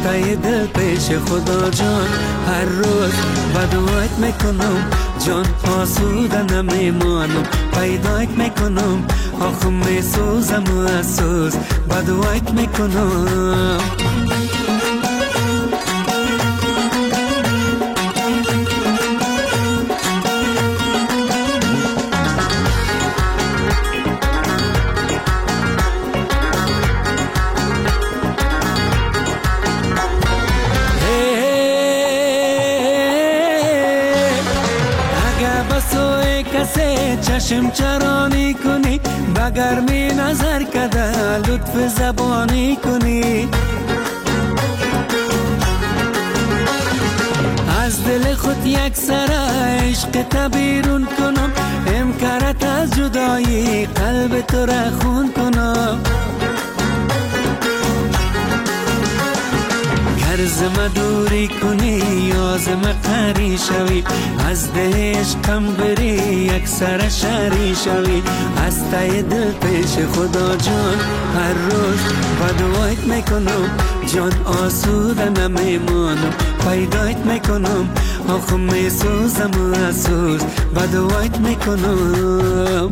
تای دل پیش خدا جان، هر روز بدوایت میکنم جان، آسوده نمیمانم پیدایت میکنم، آخه میسوزم و افسوس بدوایت میکنم. چشم چرانی کنی، بگرمی نظر کده لطف زبانی کنی، از دل خود یک سر عشق تبیرون کنم، امکارت از جدایی قلب تو را خون کنم. زم دوری کنی یا زم قری شوی، از دهش کم بری یک سر شری شوی، از تای دل پیش خدا جان، هر روز بدوایت میکنم جان، آسوده نمیمانم پیدایت میکنم، آخه میسوزم و افسوس بدوایت میکنم.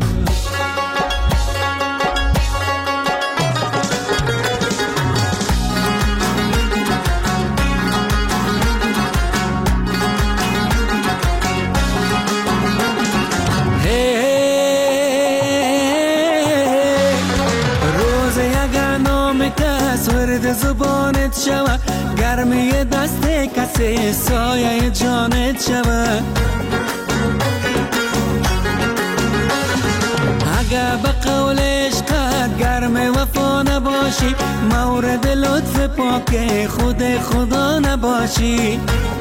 زبانت شوه، گرمی دست کسی سایه جانت شوه، اگه به قول عشقت گرم وفا نباشی، مورد لطف پاک خود خدا نباشی،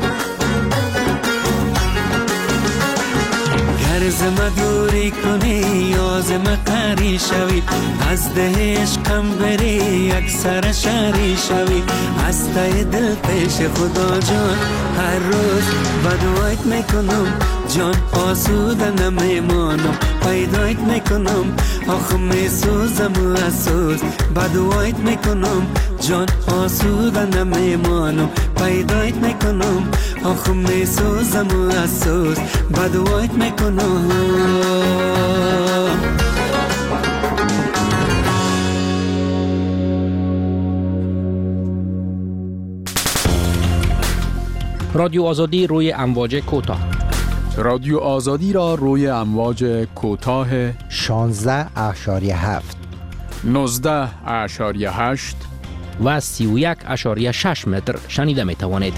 زم دوری کنی یا زم قری شوی، از دهش کم بری یک سر شری شوی، از تای دل پیش خدا جان، هر روز بدوایت میکنم جان، آسوده نمیمانم پیدایت میکنم، آخه میسوزم و افسوس بدوایت میکنم جان، آسوده نمیمانم پیدایت میکنم، آخه میسوزم و افسوس بدوایت میکنم. رادیو آزادی روی امواج کوتاه. رادیو آزادی را روی امواج کوتاه 16.7 19.8 و 31.6 متر شنیده می توانید.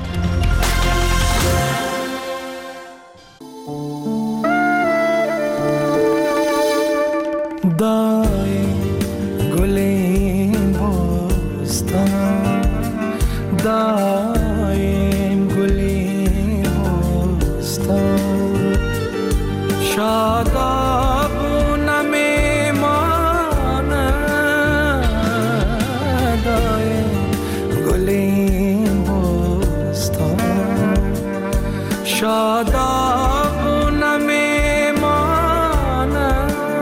دای گلیم بستان، دایم گلیم بستان، شادابونه میمانه، دایم گلیم بستان، شادابونه میمانه،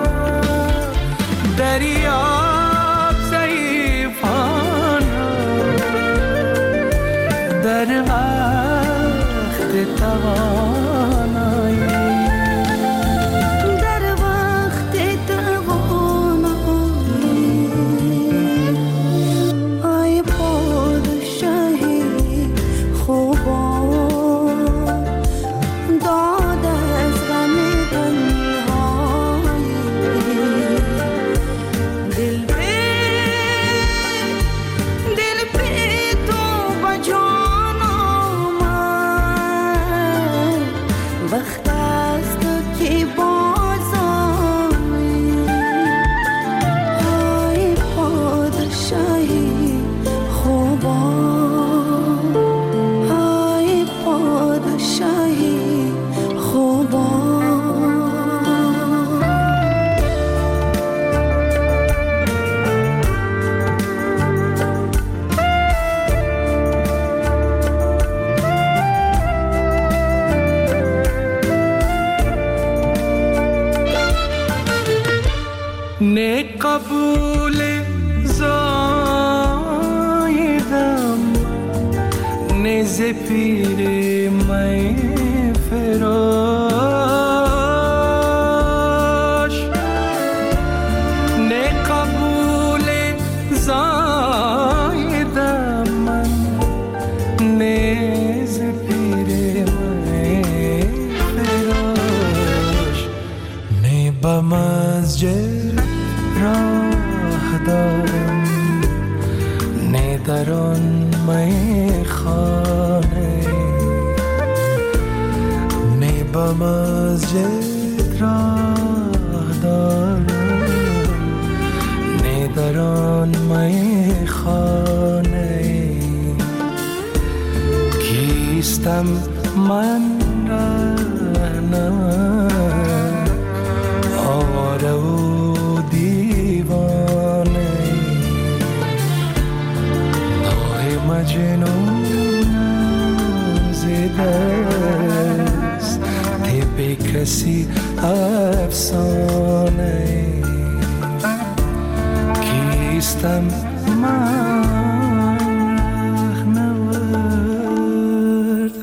دریاب ضعیفانه در وقت توانایی، در وقت توانایی، ای پادشاهی خوبان، داد از غم تنهایی، دل به تو با جانم نیز پیر می فراش نه قبول زایدم من نیز پیر می فراش نه به مسجد راه دارم نه در آن می خانه نه به مسجد راه دارم نه در آن می خانه کیستم من رهنم آواره و دیوانه مجنون زدست طب کسی افسانه کیستم من رهنورد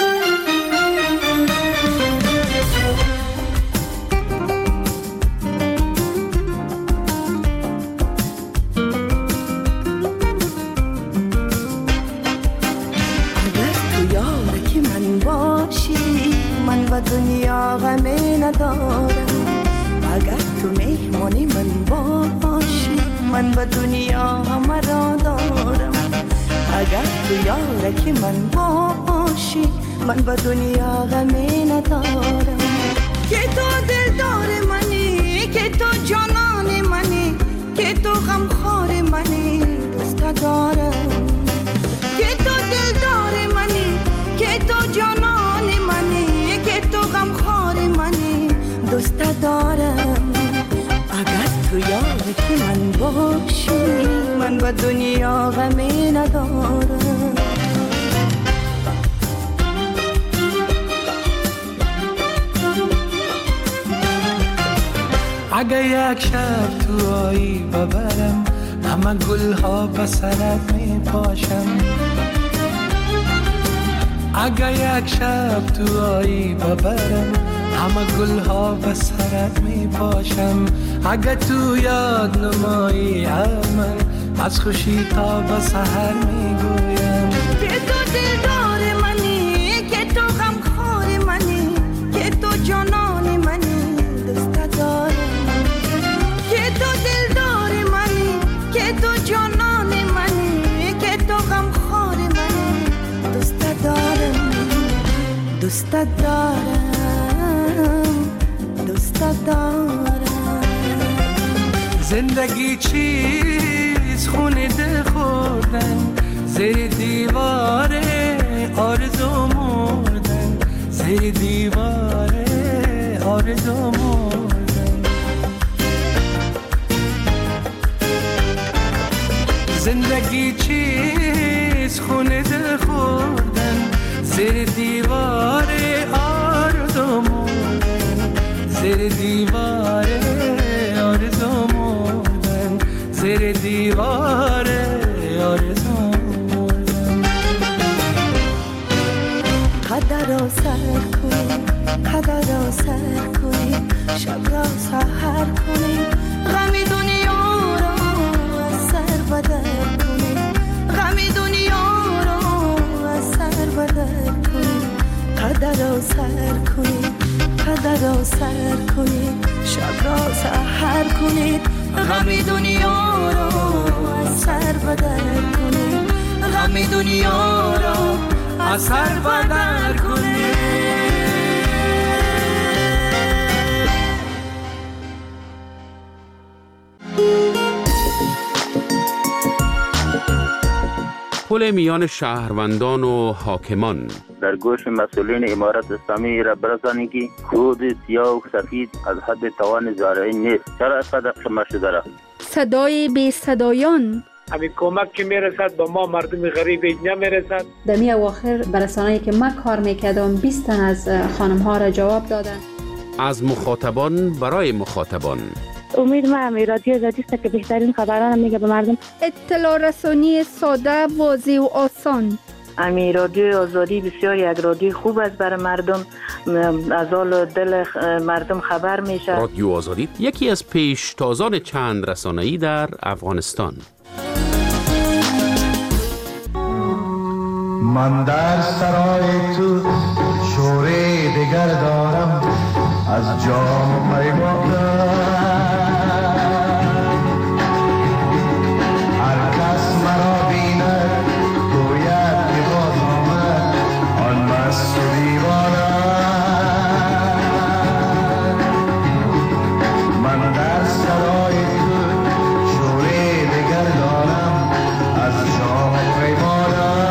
دنیا غمی ندارم اگر تو مهمانی من باشی من به دنیا همه را دارم اگر تو یارکی من باشی من به دنیا غمی ندارم که تو دلدار منی که تو جانان منی که تو غمخوار منی دوست دارم که تو دلدار منی که تو جانان منی تو غمخوار منی دوست دارم اگر تو یارکی من باشی من به دنیا غمی ندارم اگه یک شب تو آیی ببرم همه گلها به سرت می پاشم اگه یک شب تو آیی ببرم همه گلها به سرت می پاشم اگه تو یاد نمایی من از خوشی تا به سحر می گویم که تو دلدار منی که تو غمخوار منی که تو جانان منی دوست دارم که تو دلدار منی که تو جانان منی که تو غمخوار منی دوست دارم دوست دارم دوست دارم زندگی چیز خونه دل خوردن زیر دیواره آرزو مردن زیر دیواره آرزو مردن زندگی چیز خونه دل خوردن زیر دیواره آرزو مردن زیر دیواره آرزو مردن زیر دیواره آرزو مردن قدر را سر کنی قدر را سر کنی شب را سحر کنی غمی دنیا را از سر بدر کنی غمی دنیا را از سر بدر کنی قدر را سر کنی قدر را سر کنی شب را سحر کنی غمی دنیا را از سر بدر کنی غمی دنیا را از سر بدر کنی پل میان شهروندان و حاکمان در گوش مسئولین امارت اسلامی را برسانید که خود سیاه و سفید از حد توان زارعی نیست. چرا اینقدر خمه شده را؟ صدای بی صدایان همین کمک که میرسد به ما مردم غریب نمیرسد. در می اواخر برسانه‌ای که من کار میکردم 20 تن از خانم ها را جواب دادن. از مخاطبان برای مخاطبان امید ما رادیو زادیست که بهترین خبران میگه به مردم. اطلاع رسانی ساده، واضح و آسان. امی رادیو آزادی بسیار یک رادیو خوب است برای مردم، از حال دل مردم خبر میشه. رادیو آزادی یکی از پیشتازان چند رسانه‌ای در افغانستان. من در سرای تو شوره دیگر دارم از جام پیمان، هر کس مرا بیند گوید که باز آمد آن مست و دیوانه. من در سرای تو شوره دیگر دارم از جام پیمان.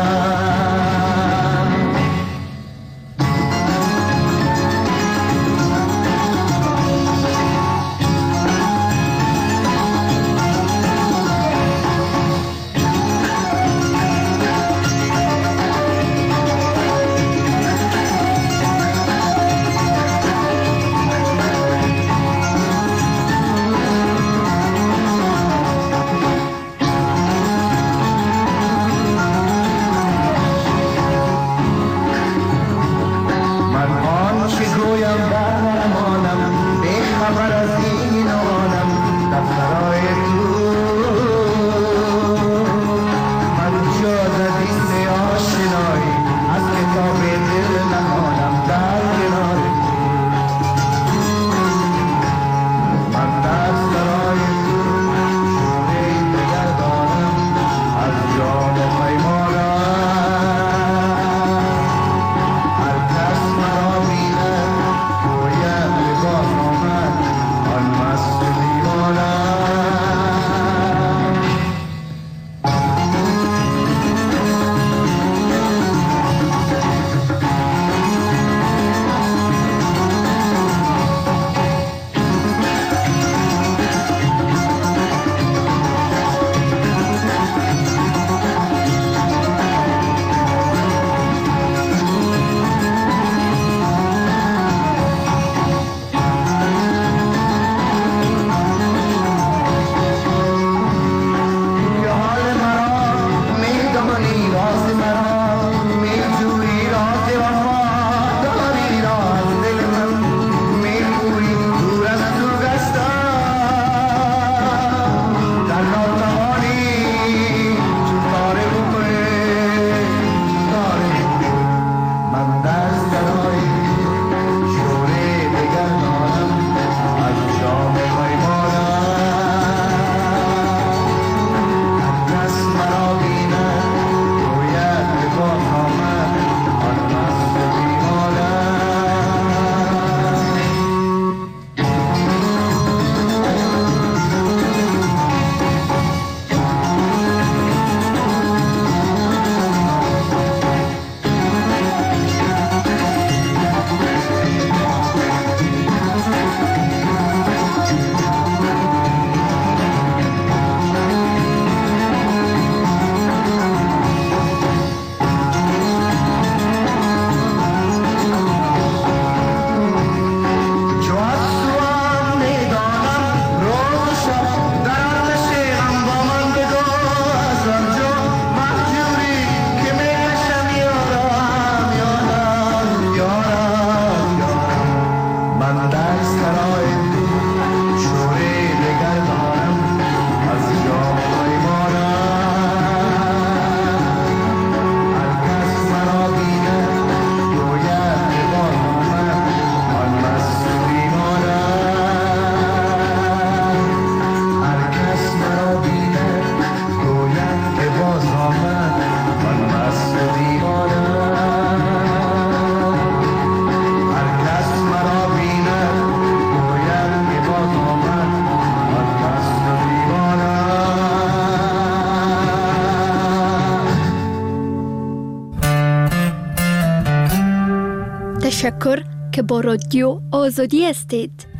تشکر که با رادیو آزادی هستید.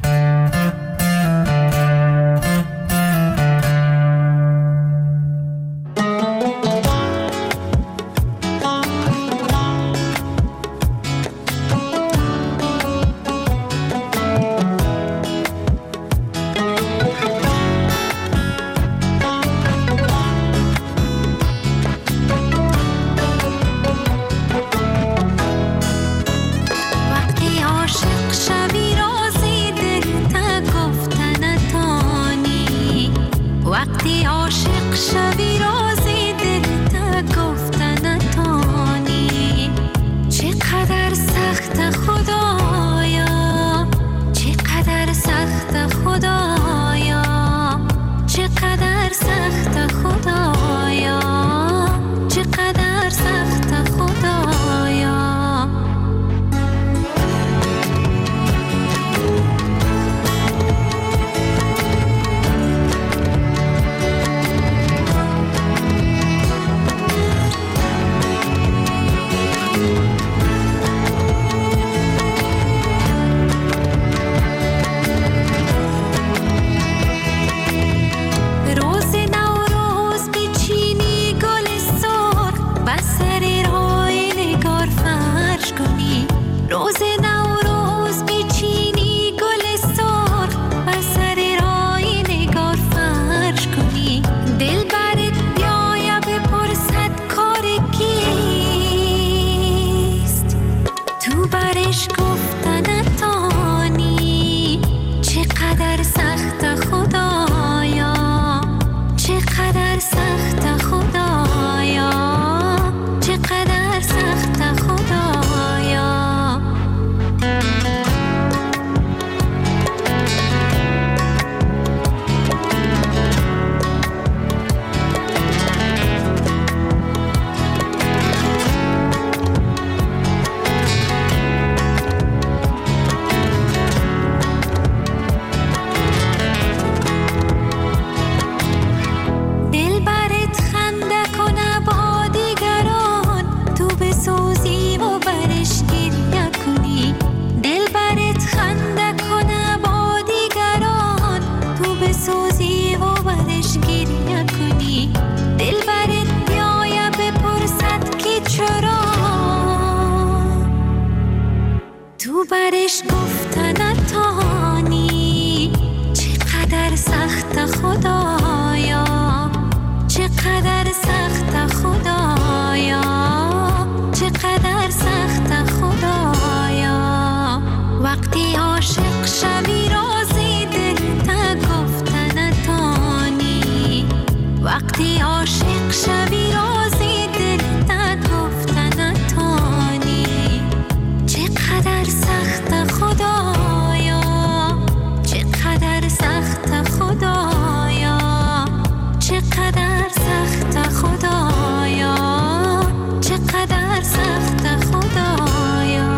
چقدرش گفتن نتانی، چقدر سخت خدایا، چقدر سخت خدایا، چقدر سخت خدایا. وقتی عاشق شوی رازی دل تا گفتن نتانی، وقتی عاشق شوی رازی دل تا گفتن نتانی. چقدر سخت خدایا، چقدر سخت خدایا، چقدر سخت خدایا، چقدر سخت خدایا.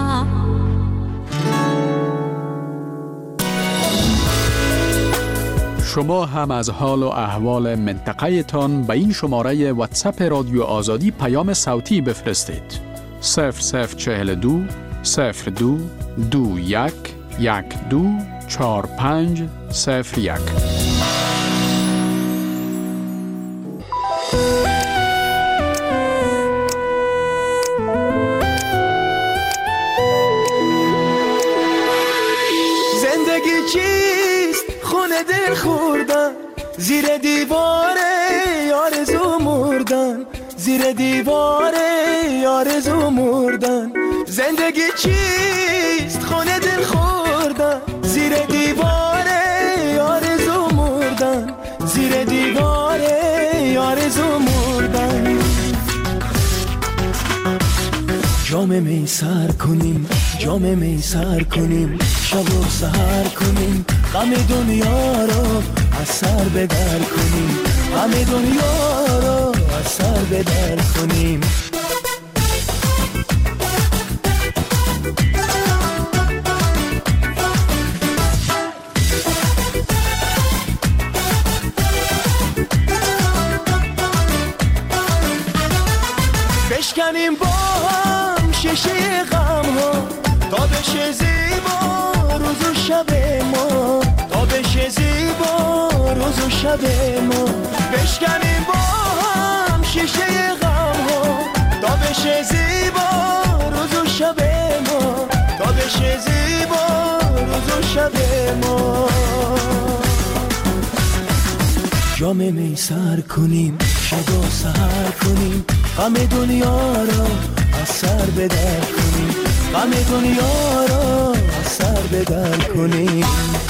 شما هم از حال و احوال منطقه تان به این شماره واتساپ رادیو آزادی پیام صوتی بفرستید. 0042 02 21 12 45 01. زندگی چیست؟ خونه دل خوردن، زیر دیواره آرزو مردن، زیر دیواره آرزو مردن. زندگی چیست؟ خونه دل خوردن، زیر دیواره آرزو مردن، زیر دیواره آرزو مردن. جام می سر کنیم، جام می سر کنیم، شب و سحر کنیم، غم دنیا رو از سر بدر کنیم، غم دنیا رو از سر بدر کنیم. بشکنیم با هم شیشه غم ها، تا بشه زیبا روز و شب ما، تا بشه زیبا روز و شب ما. بشکنیم با هم شیشه غم ها، تا بشه زیبا روز و شب ما، تا بشه زیبا روز و شب ما. جام می سر کنیم، شب و سحر کنیم، غم دنیا رو از سر بدر کنیم، غم دنیا رو از سر بدر کنیم.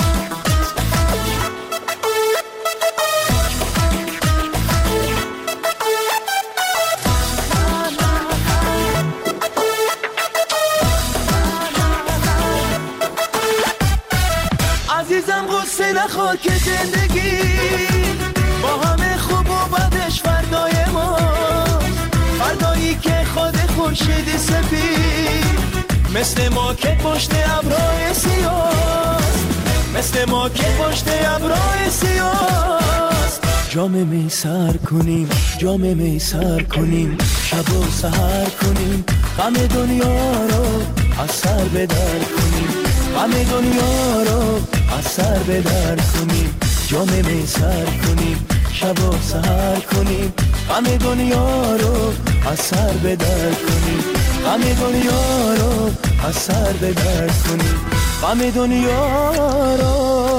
عزیزم غصه نخور که زندگی با همه خوب و بدش فردای ما، فردایی که خود خورشید سپید مثل ما که پشت ابرهای سیاست، مثل ما که پشت ابرهای سیاست. جام می سر کنیم، جام می سر کنیم، شب و سحر کنیم، غم دنیا رو از سر بدر کنیم، غم دنیا رو از سر بدر کنیم. جام می سر کنیم، شب و سحر کنیم، غم دنیا رو از سر بدر کنیم، غم دنیا رو از سر بدر کنیم، غم دنیا رو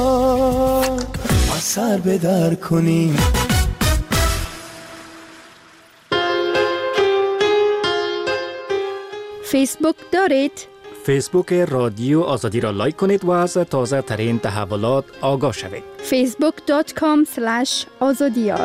از سر بدر کنیم. فیسبوک دارید؟ فیسبوک رادیو آزادی را لایک کنید و از تازه ترین تحولات آگاه شوید. facebook.com/azadiyar.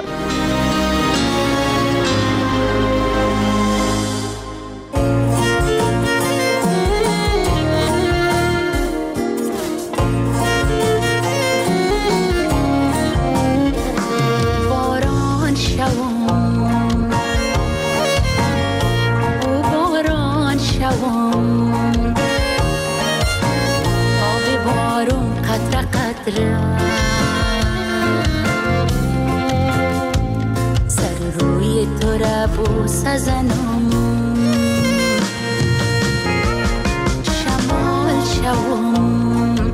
سر روی تو را بوس زنم، شمال شوم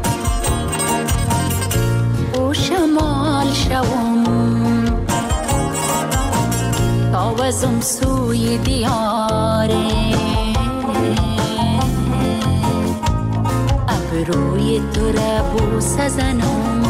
او شمال شوم، تاوزم سوی دیاره ابروی تو را بوسه زنم.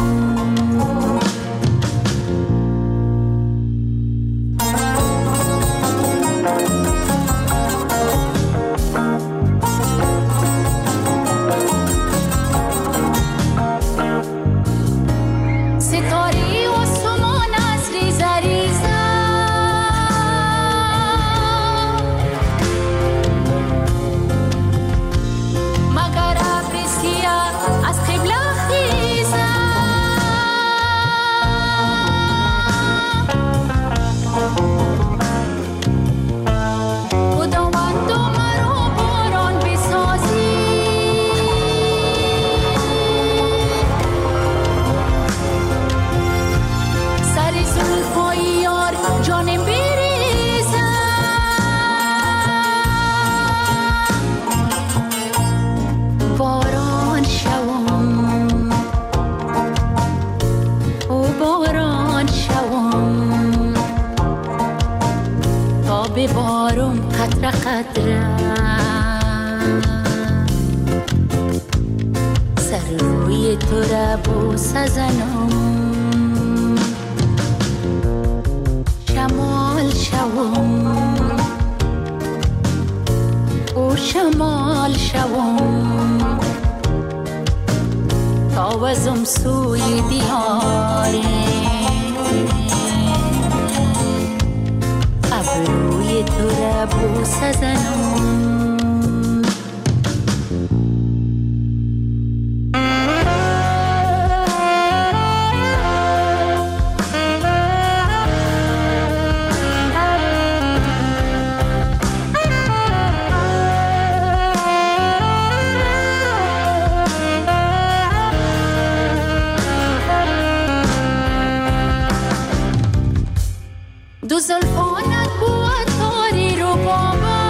ببارم قطره قطره، سر روی تو را بوسه زنم. شمال شوم او شمال شوم، تا وزم سوی دیاره. ابروی تو را بوسه زنم. دو زلفانت بود تاری رو بابا،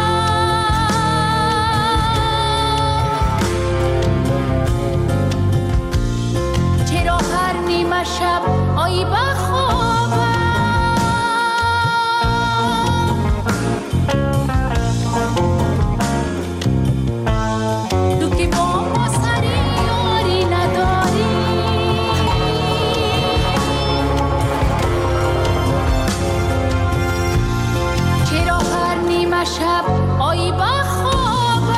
چرا هر نیمه شب آیی بخوابم؟ تو که با ما سری یاری نداری، شب آیی بخوابم.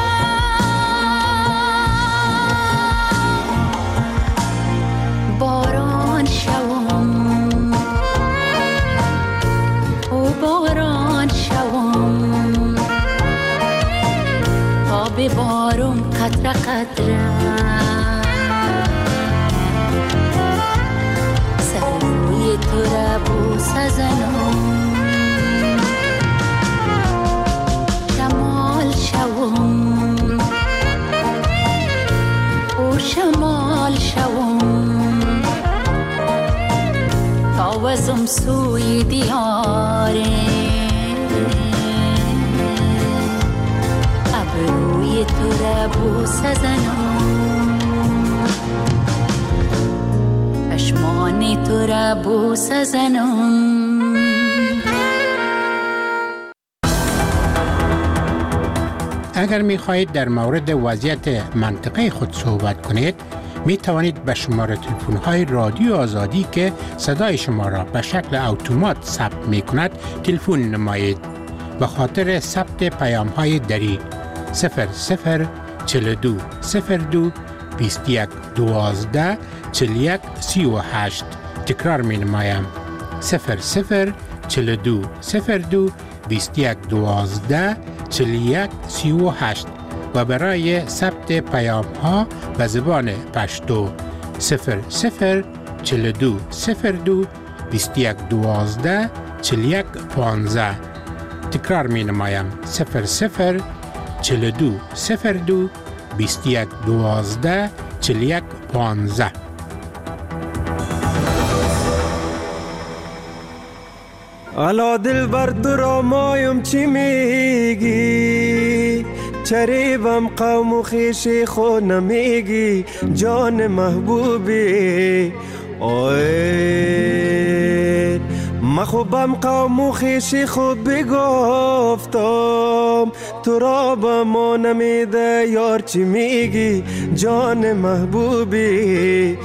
باران شوم او باران شوم، تا ببارم قطره قطره، سر روی تو را بوسه زنم. شوم او شمال شوم، تا وزم سوی دیاره. ابروی تو را بوسه زنم، چشمان تو را بوسه زنم. اگر می خواهید در مورد وضعیت منطقه خود صحبت کنید، می توانید به شماره تلفن های رادیو آزادی که صدای شما را به شکل اتومات ثبت می کند تلفن نمایید. به خاطر ثبت پیام های دری 0042 02 21 12 41 38. تکرار می نمایم 0042 02 21 12 41 38 و برای ثبت پیام ها به زبان پشتو 0042 02 21 12 41 15. تکرار می نمایم 0042 02 21 12 41 15. الا دل بر درا مایم چی میگی؟ چریبم قوم و خیشی خود نمیگی جان محبوبی. اوه مخوبم قوم و خیشی خود بگفتم خواب تو را به ما نمیده یار چی میگی جان محبوبی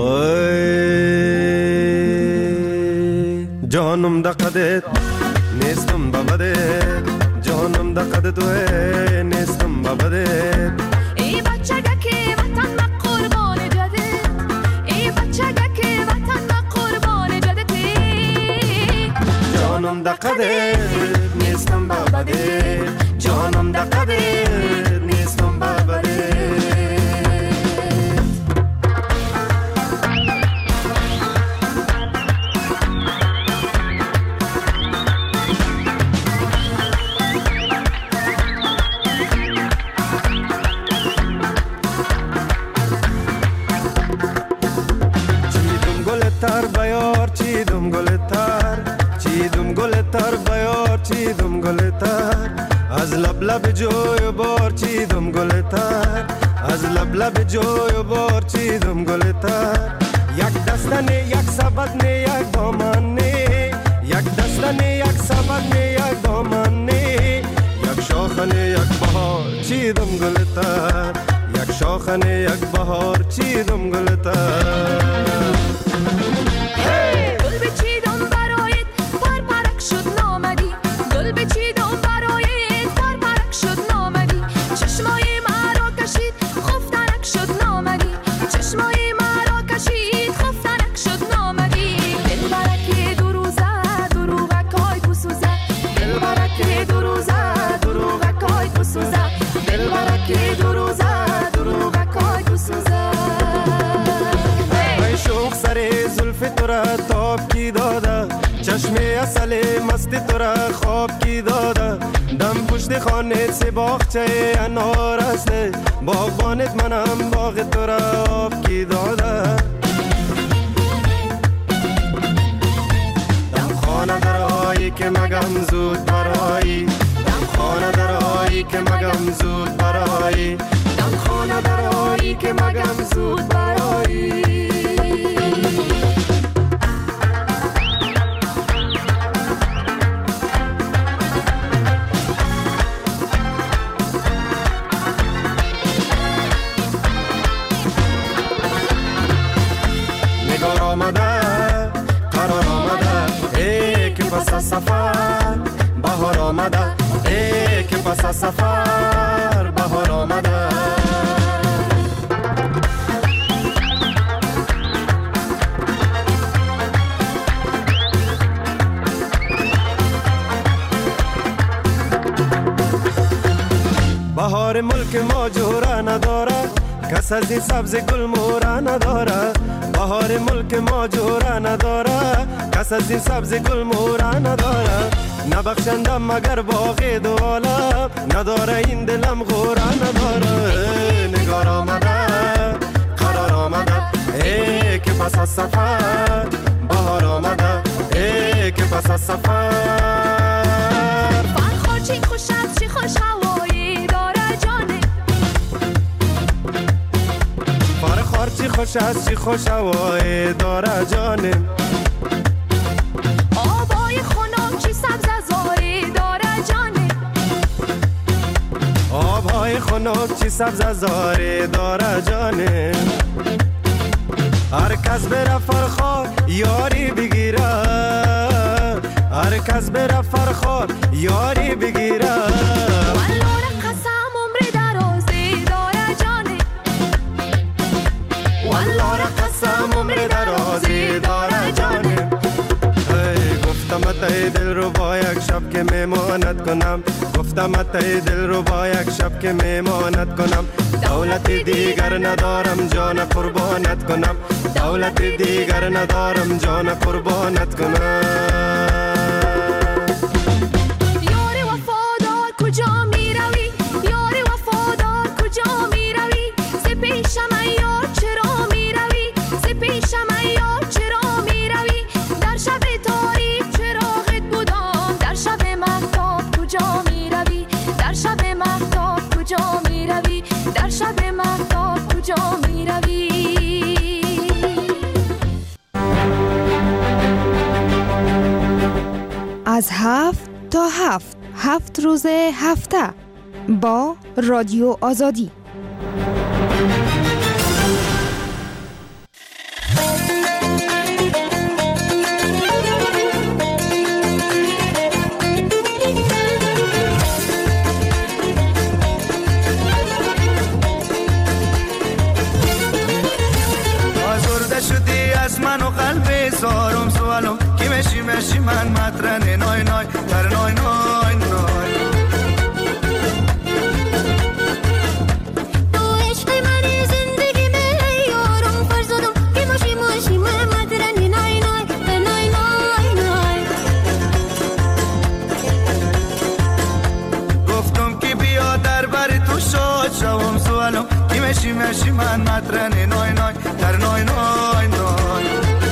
جانم دقدت نیستم ببدت جانم دقدت توه نیستم ببدت ای بچگه که وطن ما قربان جدت ای بچگه که وطن ما قربان جدت جانم دقدت نیستم ببدت جانم دقدت نیستم ببدت تر بیار چیدم گلتر چیدم گلتر بیار چیدم گلتر از لب لب جوی بار چیدم گلتر از لب لب جوی بار چیدم گلتر یک دستنه یک سبدنه یک دامنه یک دستنه یک سبدنه یک دامنه یک شاخنه یک بهار چیدم گلتر یک شاخنه یک بهار چیدم گلتر گل بچیدم برایت پرپرک شد نامدی گل بچیدم برایت پرپرک شد نامدی چشمای مرا کشید خفتنک شد نامدی چشمای مرا کشید خفتنک شد نامدی دل برک دو روزه دروغکای بسوزه دل برک دو روزه دروغکای بسوزه دل برک دو روزه دروغکای بسوزه شوق سر زلف تو را تاب کی داده چشم اصل مستی تو را خواب کی داده دم پشت خانه سی باغچه انار است باغبانت منم باغ تو را آب کی داده دم خانه درایی که مگم زود برایی دم خانه درایی که مگم زود برایی دم خانه درایی که مگم زود برایی قرار آمده ای که پس از سفر بهار آمده ای که پس از سفر بهار آمده بهار ملک ما جوره نداره کس از این سبز گل موره نداره بهار ملک ما جوره نداره کس از این سبز گل موره نداره نبخشندم مگر باغ دو عالم نداره این دلم غوره نداره نگار آمده قرار آمده ای که پس از سفر بهار آمده ای که پس از سفر فرخار چی خوش است چی خوش هوایی داره جانه فرخار چی خوش است چی خوش هوایی داره جانه آبای خنک چی سبز زاری داره جانه آبهای خنک چی سبز زاری داره جانه هر کس بره فرخار یاری بگیره هر کس بره فرخار یاری بگیره والله قسم عمر درازی داره جانه والله قسم عمر درازی داره جانه گفتم ای دل رو با یک شب که میمانت کنم گفتم ای دل رو با یک شب که میمانت کنم دولت دیگر ندارم جان قربانت کنم دولت دیگر ندارم جان قربانت کنم یار وفادار کجا می روی یار وفادار کجا می روی ز پیشم یار چرا می روی ز پیشم یار چرا می روی در شب تاریک چراغت بودم در شب مهتاب کجا می روی در شب مهتاب کجا می روی در شب مهتاب کجا می روی از 7 تا 7 7 روز هفته با رادیو آزادی. آزرده شدی از من و قلب زارم سوالم کی مشی من مطرن نای نای در نای نای نای تو عشق من زندگی می یارم فرزادم کی مشی من مطرن نای نای در نای نای نای گفتم که بیا در بر تو شاد شوم سوالم کی مشی من مطرن نای نای در نای نای نای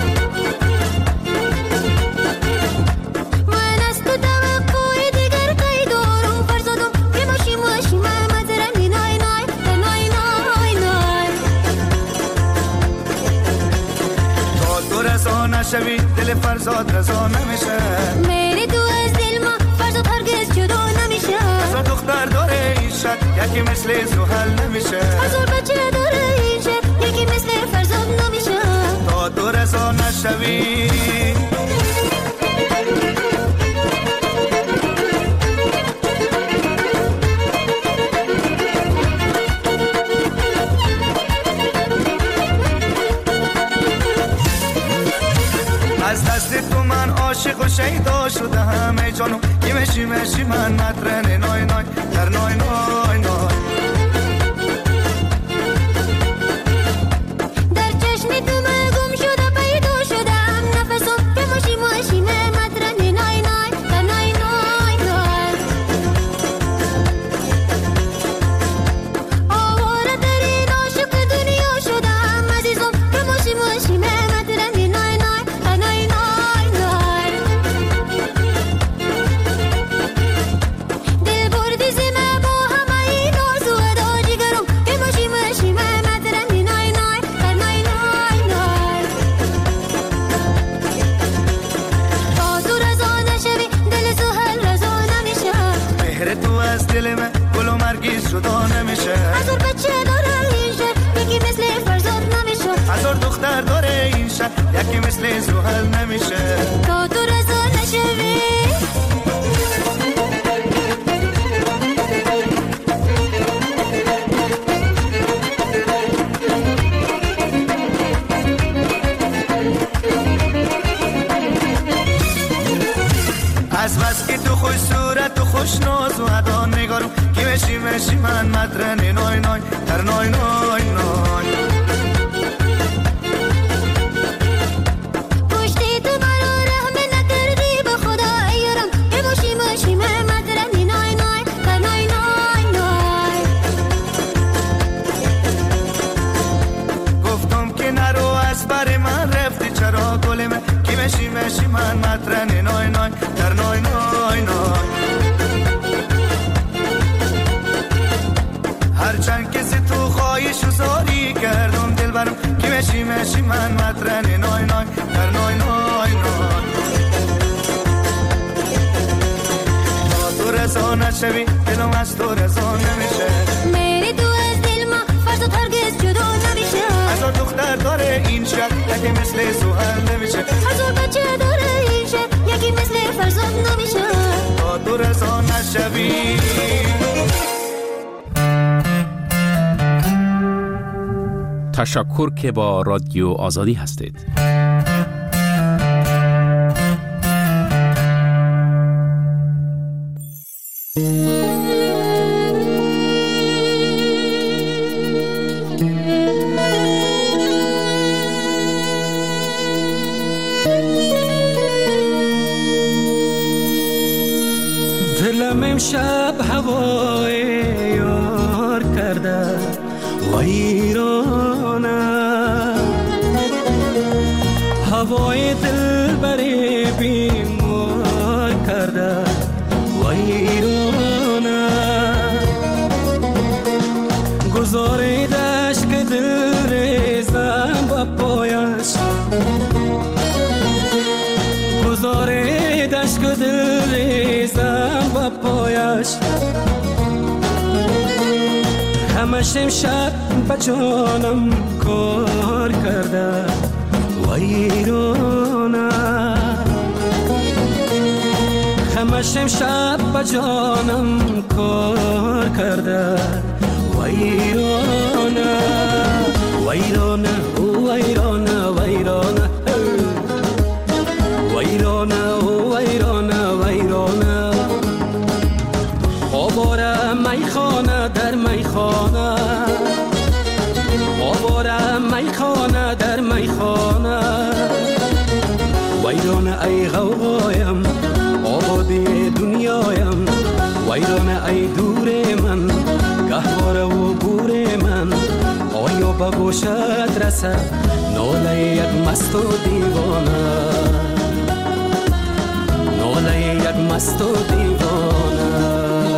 نشوی دل فرزاد رضا نمیشه میری تو از دل ما فرزاد هرگز جدا نمیشه هزار دختر داره این شهر یکی مثل زحل نمیشه هزار بچه داره این شهر یکی مثل فرزاد نمیشه تا تو رضا نشوی از دست تو من عاشق و شیدا شده همه جانم کی مشی من مطرن نای نای در نای نای نای در چشم تو من گم شده پیدا شده هم نفسم کی مشی من مطرن نای نای در نای نای نای آواره در این عاشق دنیا شده هم عزیزم کی مشی من مطرن نای نای در نای نای نای دل بردی زمه با همه این آرزو ادا جگرم کی مشی من مطرن نای نای در نای نای نای تا تو رضا نشوی دل زحل رضا نمیشه مهر تو از دل من گل و مرگی جدا نمیشه هزار بچه داره این شهر یکی مثل فرزاد نمیشه هزار دختر داره این شهر یکی مثل زحل نمیشه تا تو رضا نشوی از بس که تو خوش صورت و خوش ناز و ادا نگارم کی مشی من مطرن نای نای در نای نای نای پشتی تو مرا رحم نکردی به خدا ایارم کی مشی من مطرن نای نای در نای نای نای گفتم که نرو از بر من رفتی چرا گل من کی مشی من مطرن نای نای در نای نای نای هرچند کسی تو خواهیش و زاری کردم دل برم کی مشی من مطرن نای نای در نای نای نای تا تو رضا نشوی دلم از تو رضا نمیشه میری تو از دل ما فرزاد هرگز جدا نمیشه هزار دختر داره این شهر یکی مثل زحل نمیشه هزار بچه داره این شهر یکی مثل فرزاد نمیشه تا تو رضا نشوی تشکر که با رادیو آزادی هستید. دلم امشب هوای یار کرده و ایرانه همش امشب با جانم کار کرده ویرانه، همش امشب با جانم کار کرده ویرانه، ویرانه او ویرانه ویرانه ویرانه او ویرانه ویرانه. آواره میخانه در میخانه، آواره میخانه در میخانه، ویرانه ای غوغایم آبادی دنیایم، ویرانه ای دور من گهواره و گور من، آیا به گوشت رسد ناله یک مست و دیوانه، ناله یک مست و دیوانه.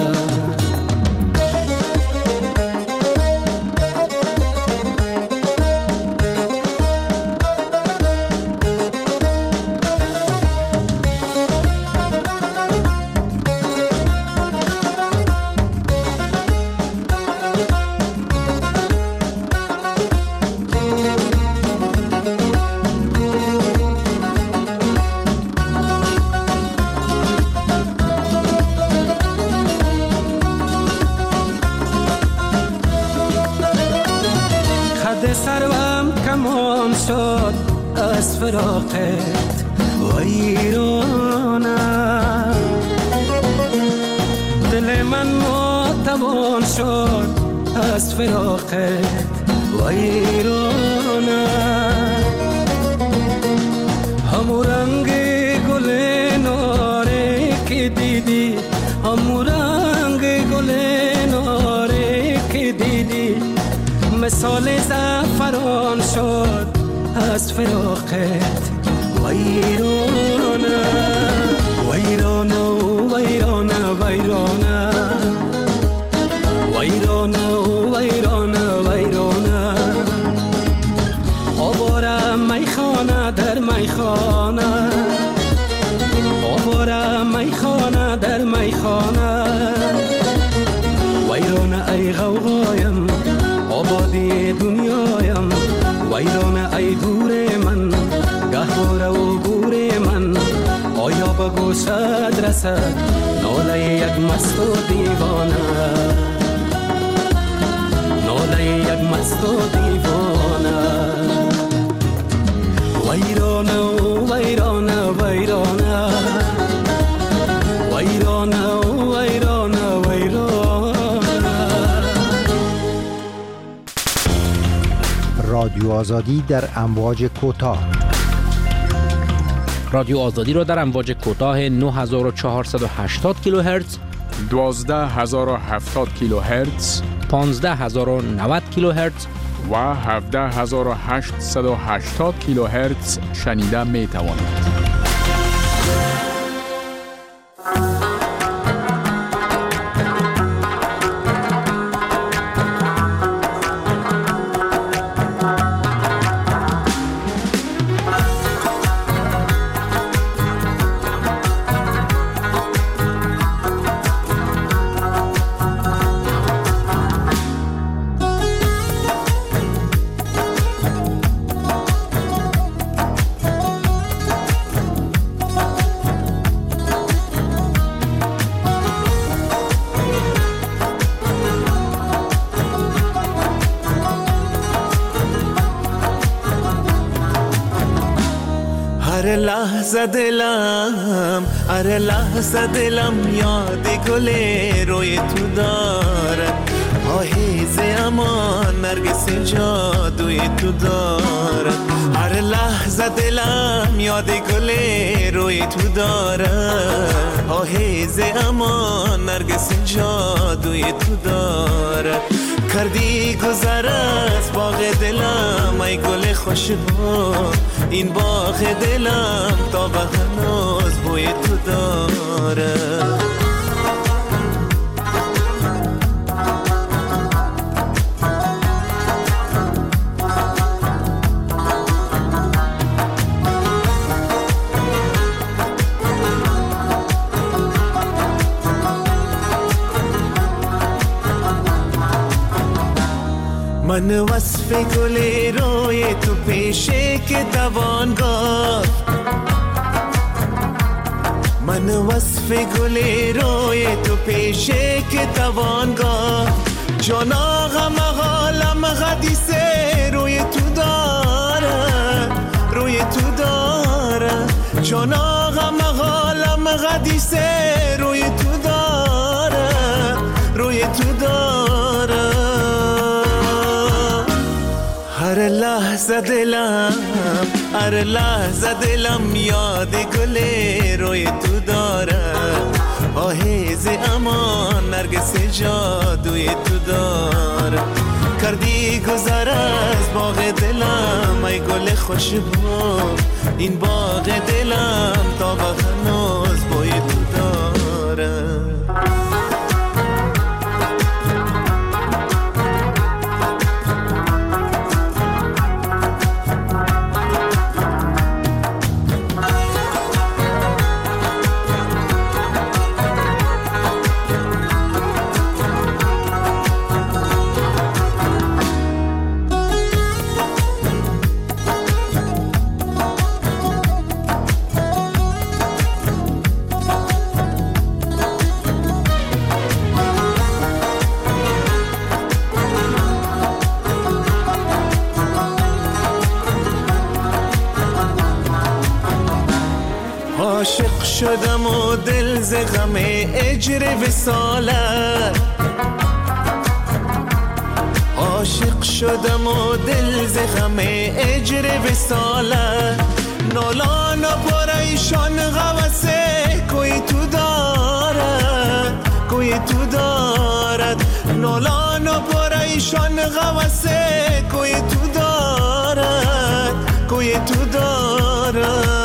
سروم کمان شد از فراقت ویرانه، دل من ناتوان شد از فراقت ویرانه، همو رنگ گل ناره که دیدی، همو رنگ گل ناره که دیدی، مثال زعفران شد از فراقت ویرانه، ویرانه ویرانه ویرانه ویرانه ویرانه ویرانه. آواره میخانه در میخانه، آواره میخانه در میخانه، ویرانه ای غوغایم آبادی دنیایم، ویرانه ای دور من گهواره و گور من، آیا به گوشت رسد ناله یک مست و دیوانه، ناله یک مست و دیوانه. ویرانه و ویرانه ویرانه ویرانه و ویرانه ویرانه. رادیو آزادی در امواج کوتاه، رادیو آزادی را در امواج کوتاه 9480 کیلوهرتز، 12070 کیلوهرتز، 15090 کیلوهرتز و 17880 کیلوهرتز شنیده می توانید. هر لحظه دلم، هر لحظه دلم یاد گل روی تو دارد، آهیز امان نرگس جادوی تو دارد، هر لحظه دلم یاد گل روی تو دارد، آهیز امان نرگس جادوی تو دارد، کردی گذر از باغ دلم ای گل خوشبو، این باغ دلم تا به هنوز بوی تو داره. من وصف گل روی تو پیشه که توانگاه، من وصف گل روی تو پیشه که توانگاه، جان آقا مقالم حدیثه روی تو داره، روی تو داره، جان آقا مقالم حدیثه روی تو داره، روی تو داره. هر لحظه دلم، هر لحظه دلم یاد گل روی تو داره، آهیز امان نرگس جادوی تو داره، کردی گذر از باغ دلم ای گل خوشبو، این باغ دلم تا به هنوز بوی تو داره. عاشق شدم و دل ز غم اجر وصالت، عاشق شدم و دل ز غم اجر وصالت، نالان و پریشان غوثه کوی تو دارد، کوی تو دارد، نالان و پریشان غوثه کوی تو دارد، کوی تو دارد.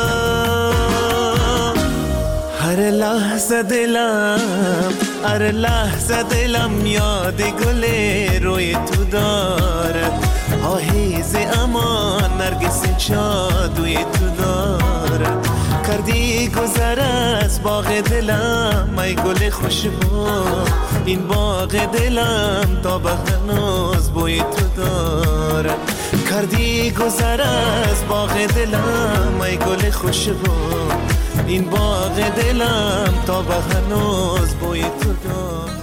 هر لحظه دلم، هر لحظه دلم یاد گل روی تو دارد، آهیز امان نرگس جادوی تو دارد، کردی گذر از باغ دلم ای گل خوشبو، این باغ دلم تا به هنوز بوی تو دارد، کردی گذر از باغ دلم ای گل خوشبو، این باغ دلم تا به هنوز بوی تو دارد.